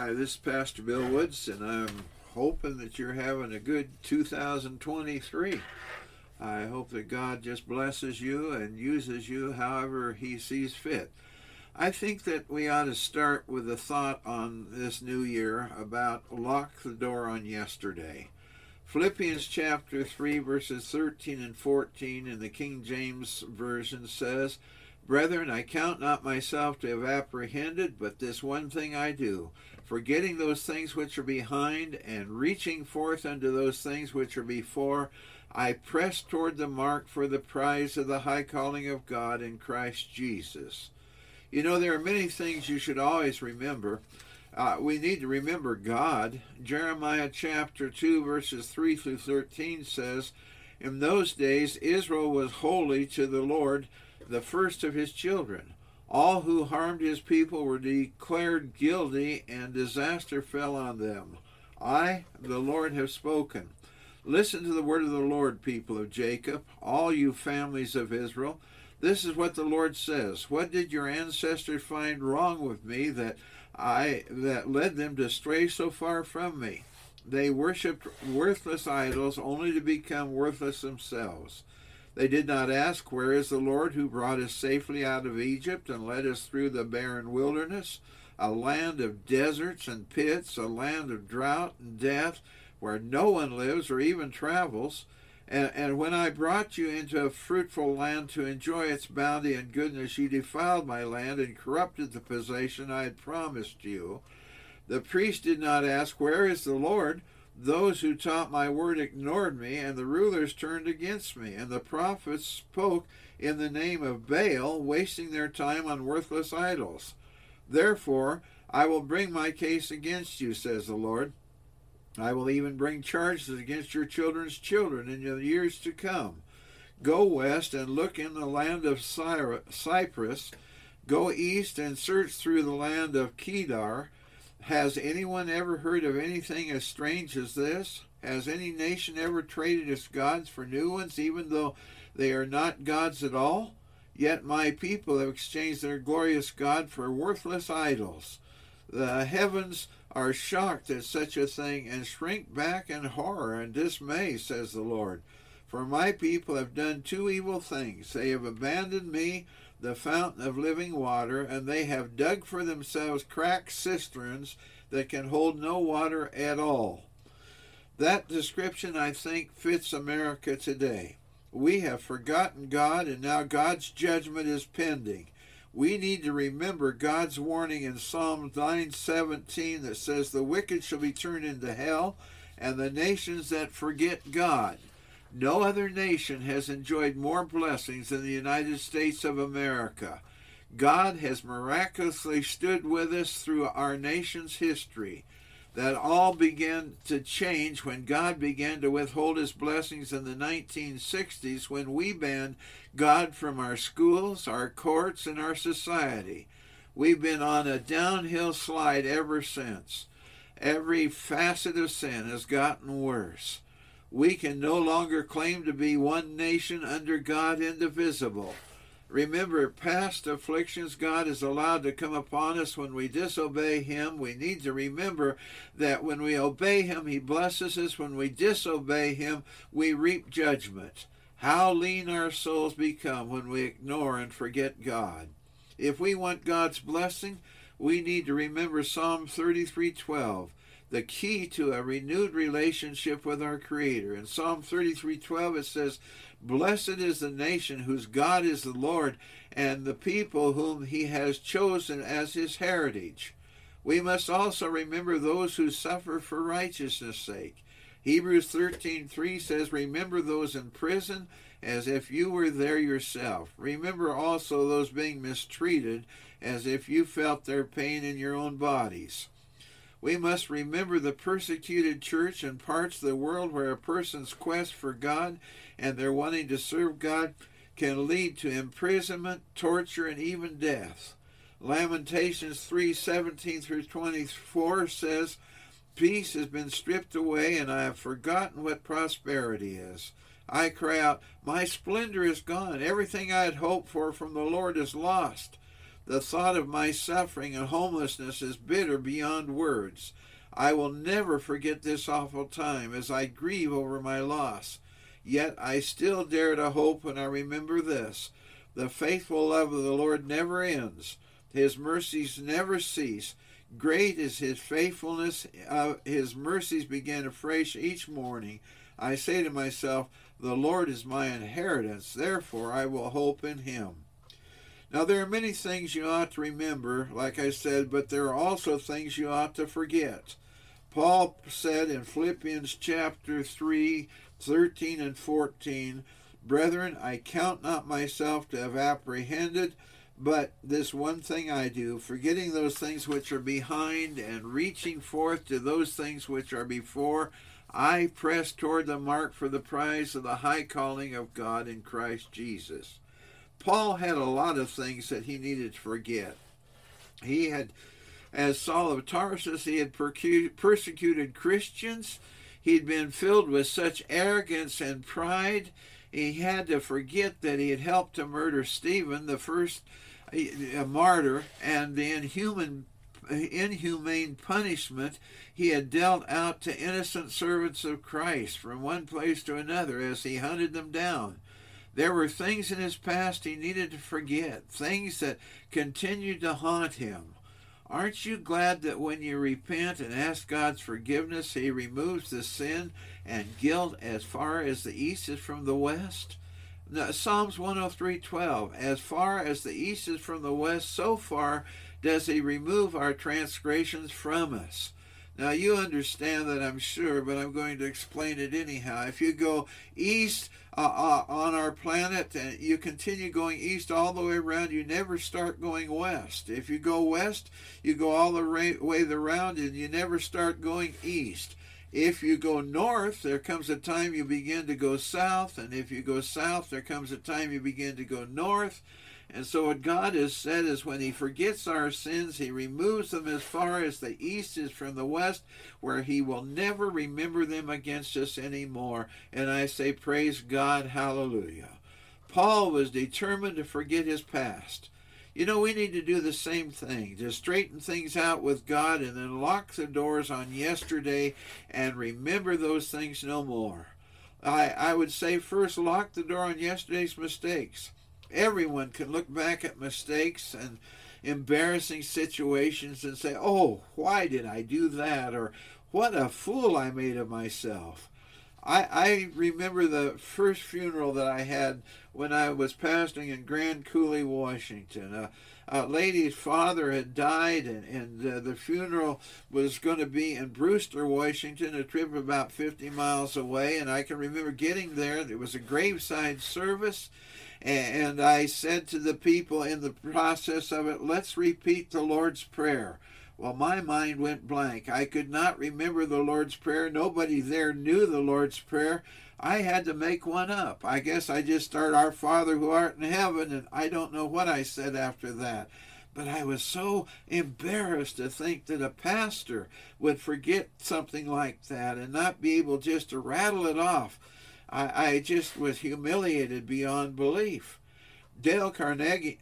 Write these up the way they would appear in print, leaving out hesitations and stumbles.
Hi, this is Pastor Bill Woods, and I'm hoping that you're having a good 2023. I hope that God just blesses you and uses you however He sees fit. I think that we ought to start with a thought on this new year about lock the door on yesterday. Philippians chapter 3, verses 13 and 14 in the King James Version says, "Brethren, I count not myself to have apprehended, but this one thing I do, forgetting those things which are behind, and reaching forth unto those things which are before, I press toward the mark for the prize of the high calling of God in Christ Jesus." You know, there are many things you should always remember. We need to remember God. Jeremiah chapter 2, verses 3 through 13 says, "In those days Israel was holy to the Lord, the first of his children. All who harmed his people were declared guilty, and disaster fell on them. I, the Lord, have spoken. Listen to the word of the Lord, people of Jacob, all you families of Israel. This is what the Lord says. What did your ancestors find wrong with me that led them to stray so far from me? They worshipped worthless idols only to become worthless themselves. They did not ask, where is the Lord who brought us safely out of Egypt and led us through the barren wilderness, a land of deserts and pits, a land of drought and death, where no one lives or even travels? And when I brought you into a fruitful land to enjoy its bounty and goodness, you defiled my land and corrupted the possession I had promised you. The priest did not ask, where is the Lord? Those who taught my word ignored me, and the rulers turned against me, and the prophets spoke in the name of Baal, wasting their time on worthless idols. Therefore, I will bring my case against you, says the Lord. I will even bring charges against your children's children in the years to come. Go west and look in the land of Cyprus. Go east and search through the land of Kedar. Has anyone ever heard of anything as strange as this? Has any nation ever traded its gods for new ones, even though they are not gods at all? Yet my people have exchanged their glorious God for worthless idols. The heavens are shocked at such a thing and shrink back in horror and dismay, says the Lord. For my people have done two evil things. They have abandoned me, the fountain of living water, and they have dug for themselves cracked cisterns that can hold no water at all. That description, I think, fits America today. We have forgotten God, and now God's judgment is pending. We need to remember God's warning in Psalm 9:17 that says, the wicked shall be turned into hell, and the nations that forget God. No other nation has enjoyed more blessings than the United States of America. God has miraculously stood with us through our nation's history. That all began to change when God began to withhold his blessings in the 1960s, when we banned God from our schools, our courts, and our society. We've been on a downhill slide ever since. Every facet of sin has gotten worse. We can no longer claim to be one nation under God, indivisible. Remember, past afflictions God has allowed to come upon us when we disobey him. We need to remember that when we obey him, he blesses us. When we disobey him, we reap judgment. How lean our souls become when we ignore and forget God. If we want God's blessing, we need to remember Psalm 33:12. The key to a renewed relationship with our Creator. In Psalm 33:12 it says, blessed is the nation whose God is the Lord, and the people whom he has chosen as his heritage. We must also remember those who suffer for righteousness' sake. Hebrews 13:3 says, remember those in prison as if you were there yourself. Remember also those being mistreated as if you felt their pain in your own bodies. We must remember the persecuted church in parts of the world where a person's quest for God and their wanting to serve God can lead to imprisonment, torture, and even death. Lamentations 3:17 through 24 says, peace has been stripped away, and I have forgotten what prosperity is. I cry out, my splendor is gone. Everything I had hoped for from the Lord is lost. The thought of my suffering and homelessness is bitter beyond words. I will never forget this awful time as I grieve over my loss. Yet I still dare to hope when I remember this. The faithful love of the Lord never ends. His mercies never cease. Great is his faithfulness. His mercies begin afresh each morning. I say to myself, the Lord is my inheritance. Therefore I will hope in him. Now, there are many things you ought to remember, like I said, but there are also things you ought to forget. Paul said in Philippians chapter 3, 13 and 14, Brethren, I count not myself to have apprehended, but this one thing I do, forgetting those things which are behind and reaching forth to those things which are before, I press toward the mark for the prize of the high calling of God in Christ Jesus. Paul had a lot of things that he needed to forget. He had, as Saul of Tarsus, he had persecuted Christians. He'd been filled with such arrogance and pride. He had to forget that he had helped to murder Stephen, the first martyr, and the inhumane punishment he had dealt out to innocent servants of Christ from one place to another as he hunted them down. There were things in his past he needed to forget, things that continued to haunt him. Aren't you glad that when you repent and ask God's forgiveness, he removes the sin and guilt as far as the east is from the west? Now, Psalms 103:12, as far as the east is from the west, so far does he remove our transgressions from us. Now, you understand that, I'm sure, but I'm going to explain it anyhow. If you go east on our planet, and you continue going east all the way around, you never start going west. If you go west, you go all the way around, and you never start going east. If you go north, there comes a time you begin to go south, and if you go south, there comes a time you begin to go north. And so what God has said is when he forgets our sins, he removes them as far as the east is from the west, where he will never remember them against us anymore. And I say, praise God, hallelujah. Paul was determined to forget his past. You know, we need to do the same thing, to straighten things out with God and then lock the doors on yesterday and remember those things no more. I would say first, lock the door on yesterday's mistakes. Everyone can look back at mistakes and embarrassing situations and say, oh, why did I do that? Or what a fool I made of myself. I remember the first funeral that I had when I was pastoring in Grand Coulee, Washington. A lady's father had died, and the funeral was going to be in Brewster, Washington, a trip about 50 miles away. And I can remember getting there. There was a graveside service. And I said to the people in the process of it, let's repeat the Lord's Prayer. Well, my mind went blank. I could not remember the Lord's Prayer. Nobody there knew the Lord's Prayer. I had to make one up. I guess I just started, Our Father who art in heaven, and I don't know what I said after that. But I was so embarrassed to think that a pastor would forget something like that and not be able just to rattle it off. I just was humiliated beyond belief. Dale Carnegie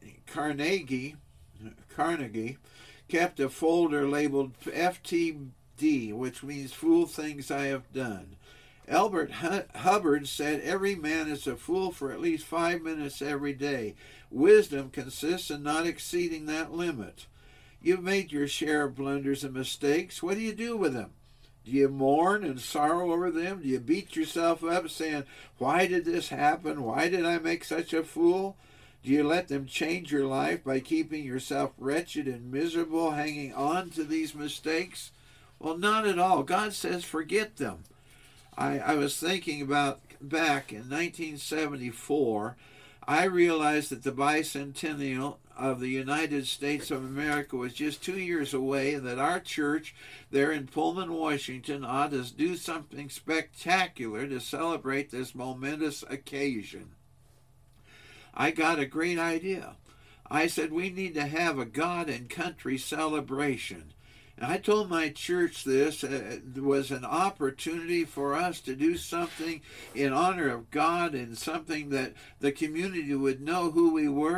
kept a folder labeled FTD, which means Fool Things I Have Done. Albert Hubbard said every man is a fool for at least 5 minutes every day. Wisdom consists in not exceeding that limit. You've made your share of blunders and mistakes. What do you do with them? Do you mourn and sorrow over them? Do you beat yourself up saying, why did this happen? Why did I make such a fool? Do you let them change your life by keeping yourself wretched and miserable, hanging on to these mistakes? Well, not at all. God says forget them. I was thinking about back in 1974, I realized that the bicentennial of the United States of America was just 2 years away, and that our church there in Pullman, Washington ought to do something spectacular to celebrate this momentous occasion. I got a great idea. I said we need to have a God and country celebration. And I told my church this was an opportunity for us to do something in honor of God and something that the community would know who we were.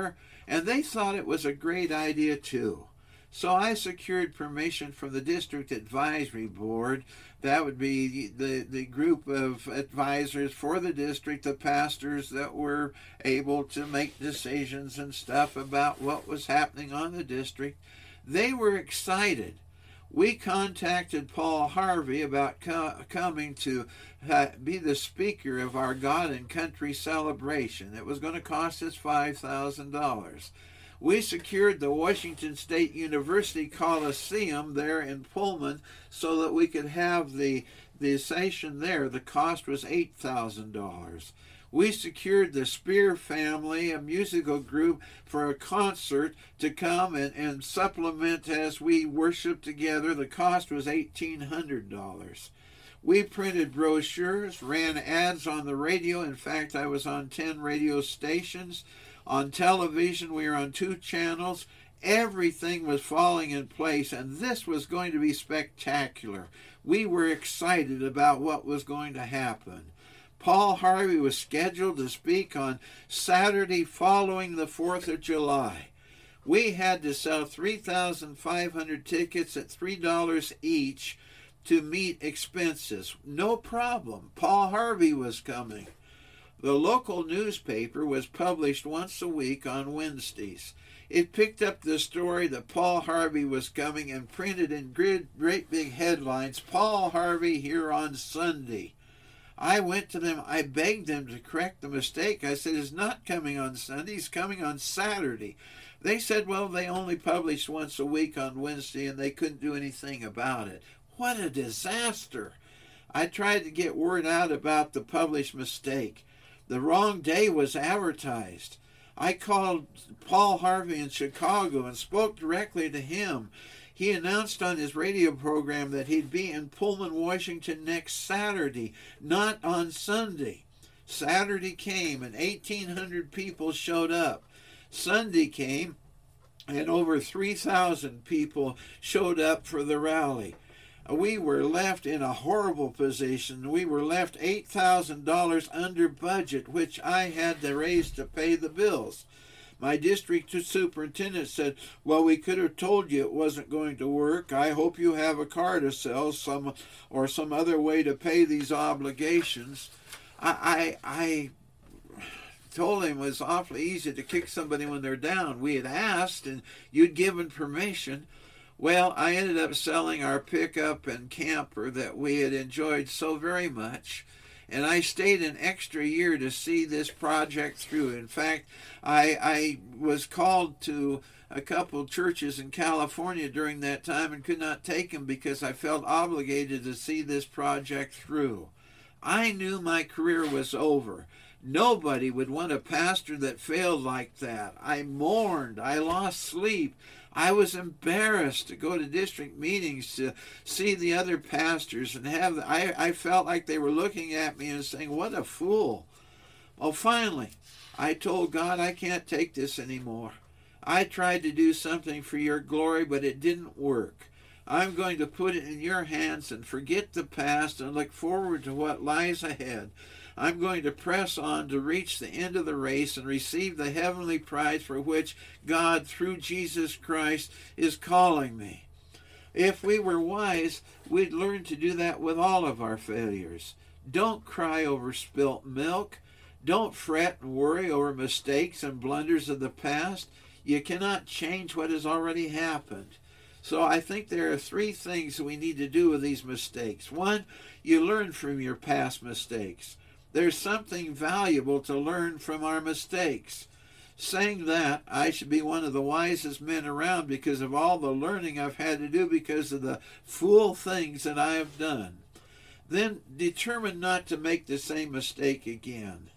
And they thought it was a great idea too. So I secured permission from the District Advisory Board. That would be the group of advisors for the district, the pastors that were able to make decisions and stuff about what was happening on the district. They were excited. We contacted Paul Harvey about coming to be the speaker of our God and Country celebration. It was going to cost us $5,000. We secured the Washington State University Coliseum there in Pullman so that we could have the session there. The cost was $8,000. We secured the Spear family, a musical group, for a concert to come and supplement as we worship together. The cost was $1,800. We printed brochures, ran ads on the radio. In fact, I was on 10 radio stations. On television, we were on 2 channels. Everything was falling in place, and this was going to be spectacular. We were excited about what was going to happen. Paul Harvey was scheduled to speak on Saturday following the 4th of July. We had to sell 3,500 tickets at $3 each to meet expenses. No problem. Paul Harvey was coming. The local newspaper was published once a week on Wednesdays. It picked up the story that Paul Harvey was coming and printed in great big headlines, "Paul Harvey here on Sunday." I went to them. I begged them to correct the mistake. I said, "He's not coming on Sunday. He's coming on Saturday." They said, well, they only published once a week on Wednesday and they couldn't do anything about it. What a disaster. I tried to get word out about the published mistake. The wrong day was advertised. I called Paul Harvey in Chicago and spoke directly to him. He announced on his radio program that he'd be in Pullman, Washington next Saturday, not on Sunday. Saturday came and 1,800 people showed up. Sunday came and over 3,000 people showed up for the rally. We were left in a horrible position. We were left $8,000 under budget, which I had to raise to pay the bills. My district superintendent said, well, we could have told you it wasn't going to work. I hope you have a car to sell some other way to pay these obligations. I told him it was awfully easy to kick somebody when they're down. We had asked and you'd given permission. Well, I ended up selling our pickup and camper that we had enjoyed so very much. And I stayed an extra year to see this project through. In fact, I was called to a couple churches in California during that time and could not take them because I felt obligated to see this project through. I knew my career was over. Nobody would want a pastor that failed like that. I mourned. I lost sleep. I was embarrassed to go to district meetings to see the other pastors and I felt like they were looking at me and saying, what a fool. Well, finally, I told God, I can't take this anymore. I tried to do something for your glory, but it didn't work. I'm going to put it in your hands and forget the past and look forward to what lies ahead. I'm going to press on to reach the end of the race and receive the heavenly prize for which God, through Jesus Christ, is calling me. If we were wise, we'd learn to do that with all of our failures. Don't cry over spilt milk. Don't fret and worry over mistakes and blunders of the past. You cannot change what has already happened. So I think there are 3 things we need to do with these mistakes. 1, you learn from your past mistakes. There's something valuable to learn from our mistakes. Saying that, I should be one of the wisest men around because of all the learning I've had to do because of the fool things that I have done. Then determine not to make the same mistake again.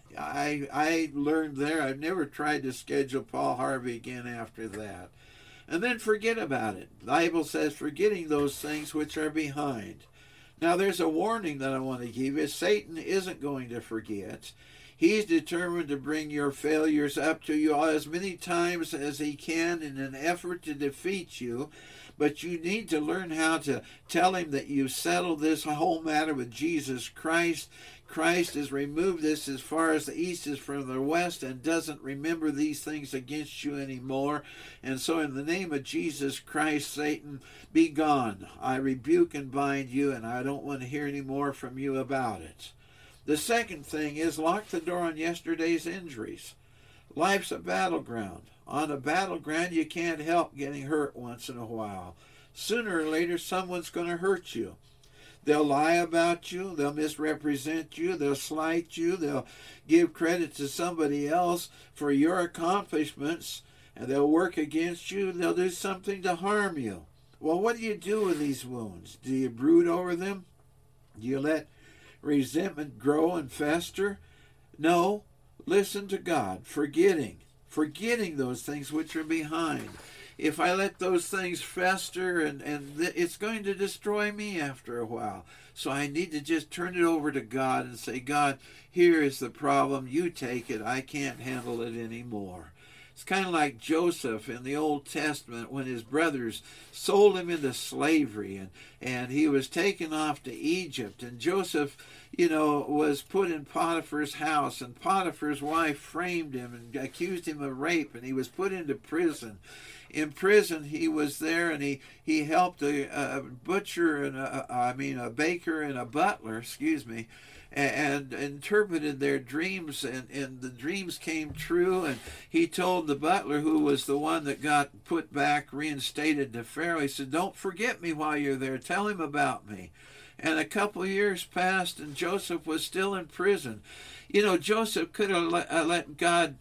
I learned there. I've never tried to schedule Paul Harvey again after that. And then forget about it. The Bible says, forgetting those things which are behind. Now, there's a warning that I want to give you. Satan isn't going to forget. He's determined to bring your failures up to you as many times as he can in an effort to defeat you. But you need to learn how to tell him that you've settled this whole matter with Jesus Christ. Christ has removed this as far as the east is from the west and doesn't remember these things against you anymore. And so in the name of Jesus Christ, Satan, be gone. I rebuke and bind you, and I don't want to hear any more from you about it. The second thing is lock the door on yesterday's injuries. Life's a battleground. On a battleground, you can't help getting hurt once in a while. Sooner or later, someone's going to hurt you. They'll lie about you. They'll misrepresent you. They'll slight you. They'll give credit to somebody else for your accomplishments, and they'll work against you. They'll do something to harm you. Well, what do you do with these wounds? Do you brood over them? Do you let resentment grow and fester? No. Listen to God, forgetting those things which are behind. If I let those things fester, and it's going to destroy me after a while. So I need to just turn it over to God and say, God, here is the problem. You take it. I can't handle it anymore. It's kind of like Joseph in the Old Testament when his brothers sold him into slavery, and he was taken off to Egypt. And Joseph, was put in Potiphar's house, and Potiphar's wife framed him and accused him of rape, and he was put into prison. In prison, he was there, and he helped a butcher and a baker and a butler, and interpreted their dreams, and the dreams came true. And he told the butler, who was the one that got put back, reinstated to Pharaoh, he said, don't forget me while you're there. Tell him about me. And a couple of years passed, and Joseph was still in prison. Joseph could have let God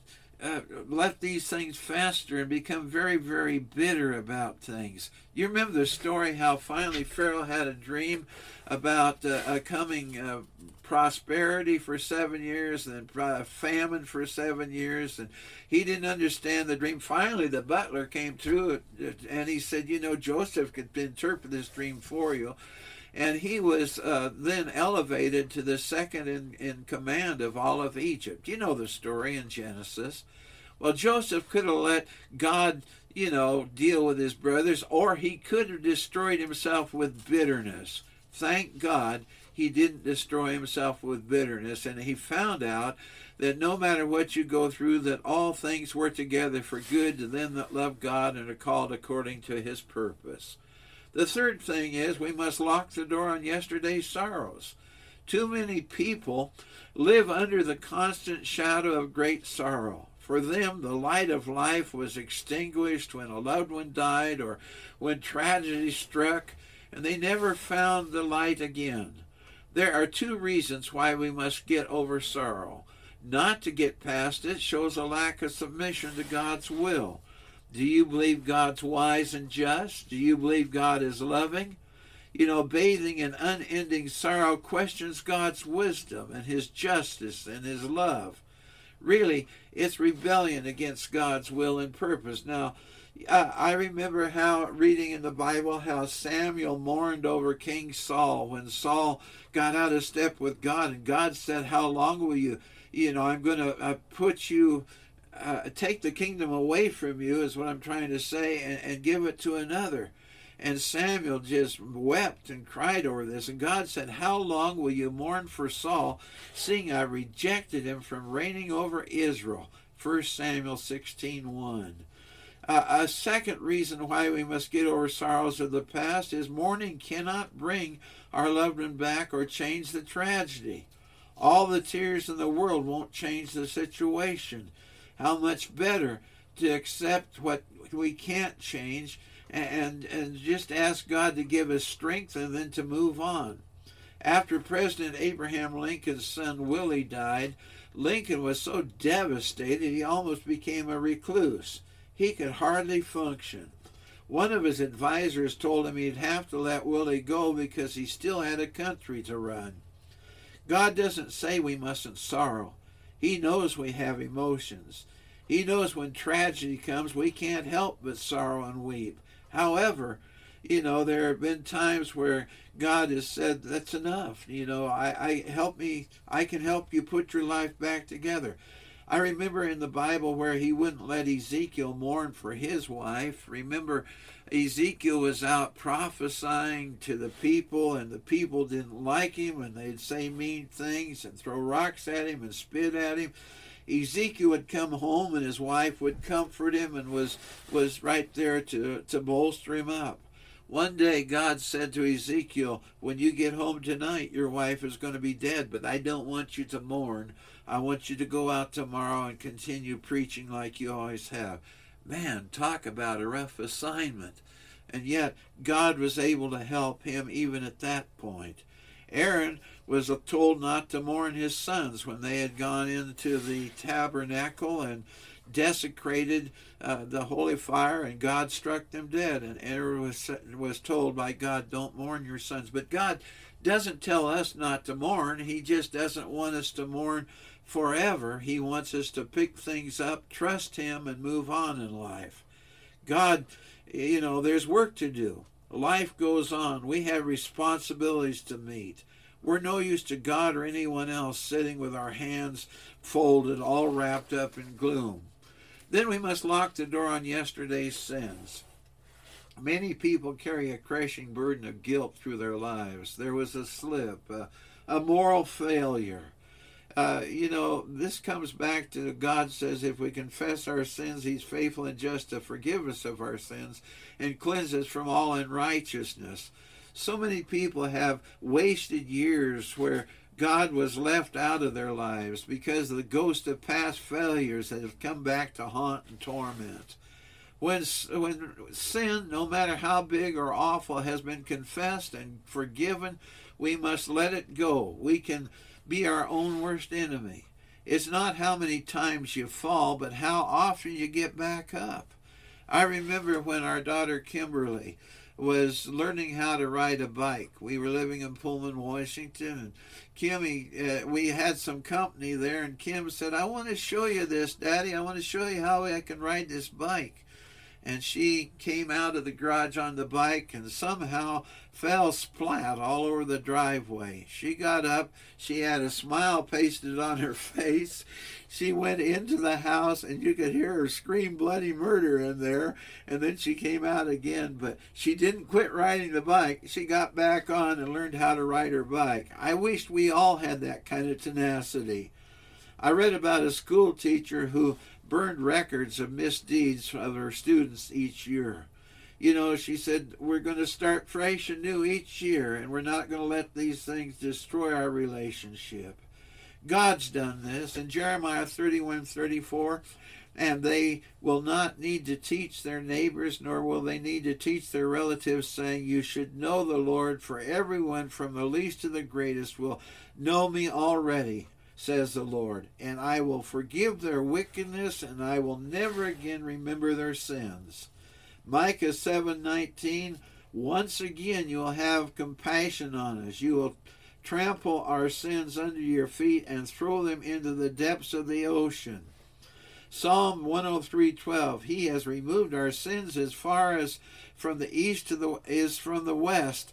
let these things fester and become very, very bitter about things. You remember the story how finally Pharaoh had a dream about a coming prosperity for 7 years, and then famine for 7 years, and he didn't understand the dream. Finally, the butler came through and he said, Joseph could interpret this dream for you. And he was then elevated to the second in command of all of Egypt. You know the story in Genesis. Well, Joseph could have let God, deal with his brothers, or he could have destroyed himself with bitterness. Thank God he didn't destroy himself with bitterness, and he found out that no matter what you go through, that all things work together for good to them that love God and are called according to his purpose. The third thing is we must lock the door on yesterday's sorrows. Too many people live under the constant shadow of great sorrow. For them, the light of life was extinguished when a loved one died or when tragedy struck, and they never found the light again. There are two reasons why we must get over sorrow. Not to get past it shows a lack of submission to God's will. Do you believe God's wise and just? Do you believe God is loving? Bathing in unending sorrow questions God's wisdom and his justice and his love. Really, it's rebellion against God's will and purpose. Now, I remember reading in the Bible how Samuel mourned over King Saul when Saul got out of step with God, and God said, how long will you, I'm going to put you, take the kingdom away from you, is what I'm trying to say, and give it to another. And Samuel just wept and cried over this. And God said, how long will you mourn for Saul, seeing I rejected him from reigning over Israel? 1 Samuel 16:1. A second reason why we must get over sorrows of the past is mourning cannot bring our loved one back or change the tragedy. All the tears in the world won't change the situation. How much better to accept what we can't change and just ask God to give us strength and then to move on. After President Abraham Lincoln's son Willie died, Lincoln was so devastated he almost became a recluse. He could hardly function. One of his advisors told him he'd have to let Willie go because he still had a country to run. God doesn't say we mustn't sorrow. He knows we have emotions. He knows when tragedy comes we can't help but sorrow and weep. However, There have been times where God has said, that's enough. I can help you put your life back together. I remember in the Bible where he wouldn't let Ezekiel mourn for his wife. Remember, Ezekiel was out prophesying to the people, and the people didn't like him, and they'd say mean things and throw rocks at him and spit at him. Ezekiel would come home, and his wife would comfort him and was right there to bolster him up. One day God said to Ezekiel, when you get home tonight, your wife is going to be dead, but I don't want you to mourn. I want you to go out tomorrow and continue preaching like you always have. Man, talk about a rough assignment. And yet God was able to help him even at that point. Aaron was told not to mourn his sons when they had gone into the tabernacle and desecrated the holy fire, and God struck them dead. And Aaron was told by God, don't mourn your sons. But God doesn't tell us not to mourn. He just doesn't want us to mourn forever. He wants us to pick things up, trust him, and move on in life. God, there's work to do. Life goes on. We have responsibilities to meet. We're no use to God or anyone else sitting with our hands folded, all wrapped up in gloom. Then we must lock the door on yesterday's sins. Many people carry a crushing burden of guilt through their lives. There was a slip, a moral failure. This comes back to God says if we confess our sins, he's faithful and just to forgive us of our sins and cleanse us from all unrighteousness. So many people have wasted years where God was left out of their lives because of the ghost of past failures that have come back to haunt and torment. When sin, no matter how big or awful, has been confessed and forgiven, we must let it go. We can be our own worst enemy. It's not how many times you fall, but how often you get back up. I remember when our daughter Kimberly was learning how to ride a bike. We were living in Pullman, Washington, and Kimmy, we had some company there, and Kim said, I want to show you this, Daddy. I want to show you how I can ride this bike. And she came out of the garage on the bike and somehow fell splat all over the driveway. She got up. She had a smile pasted on her face. She went into the house, and you could hear her scream bloody murder in there. And then she came out again, but she didn't quit riding the bike. She got back on and learned how to ride her bike. I wished we all had that kind of tenacity. I read about a school teacher who burned records of misdeeds of her students each year. She said, we're going to start fresh and new each year, and we're not going to let these things destroy our relationship. God's done this. In Jeremiah 31:34, and they will not need to teach their neighbors, nor will they need to teach their relatives, saying, you should know the Lord, for everyone from the least to the greatest will know me already, says the Lord, and I will forgive their wickedness, and I will never again remember their sins. Micah 7:19, once again you will have compassion on us. You will trample our sins under your feet and throw them into the depths of the ocean. Psalm 103:12, he has removed our sins as far as from the east is from the west,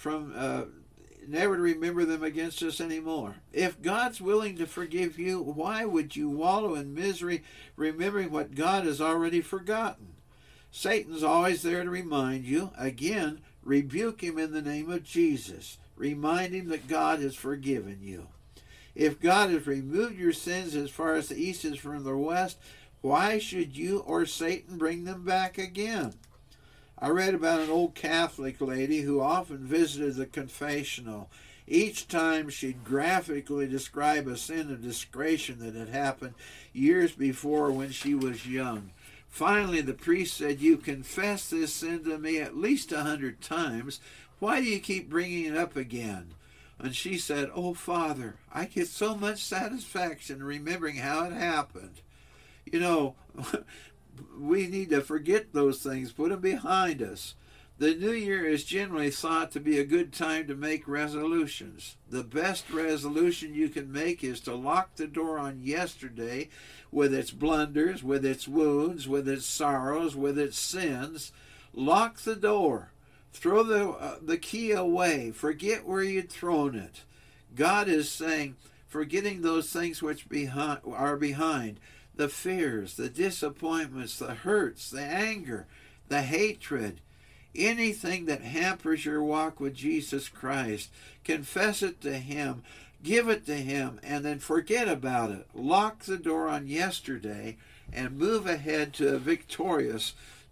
never to remember them against us anymore. If God's willing to forgive you, why would you wallow in misery remembering what God has already forgotten? Satan's always there to remind you. Again, rebuke him in the name of Jesus. Remind him that God has forgiven you. If God has removed your sins as far as the east is from the west, why should you or Satan bring them back again? I read about an old Catholic lady who often visited the confessional. Each time she'd graphically describe a sin of discretion that had happened years before when she was young. Finally, the priest said, you confess this sin to me at least 100 times. Why do you keep bringing it up again? And she said, oh, Father, I get so much satisfaction remembering how it happened. We need to forget those things, put them behind us. The new year is generally thought to be a good time to make resolutions. The best resolution you can make is to lock the door on yesterday with its blunders, with its wounds, with its sorrows, with its sins. Lock the door. Throw the key away. Forget where you'd thrown it. God is saying, forgetting those things which are behind, the fears, the disappointments, the hurts, the anger, the hatred, anything that hampers your walk with Jesus Christ, confess it to Him, give it to Him, and then forget about it. Lock the door on yesterday and move ahead to a victorious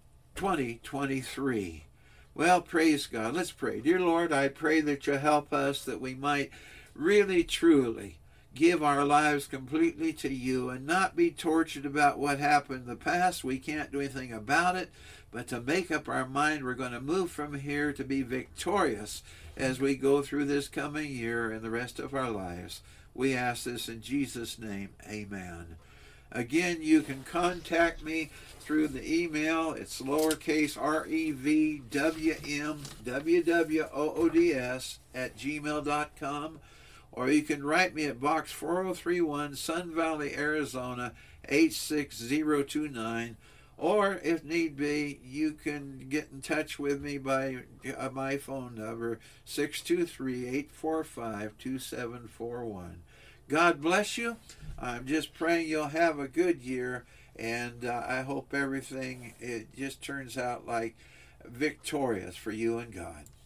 2023. Well, praise God. Let's pray. Dear Lord, I pray that you help us, that we might really, truly give our lives completely to you and not be tortured about what happened in the past. We can't do anything about it, but to make up our mind we're going to move from here to be victorious as we go through this coming year and the rest of our lives. We ask this in Jesus' name. Amen. Again, you can contact me through the email. It's lowercase revwwoods@gmail.com. Or you can write me at Box 4031, Sun Valley, Arizona, 86029. Or, if need be, you can get in touch with me by my phone number, 623-845-2741. God bless you. I'm just praying you'll have a good year, and I hope everything, it just turns out like victorious for you and God.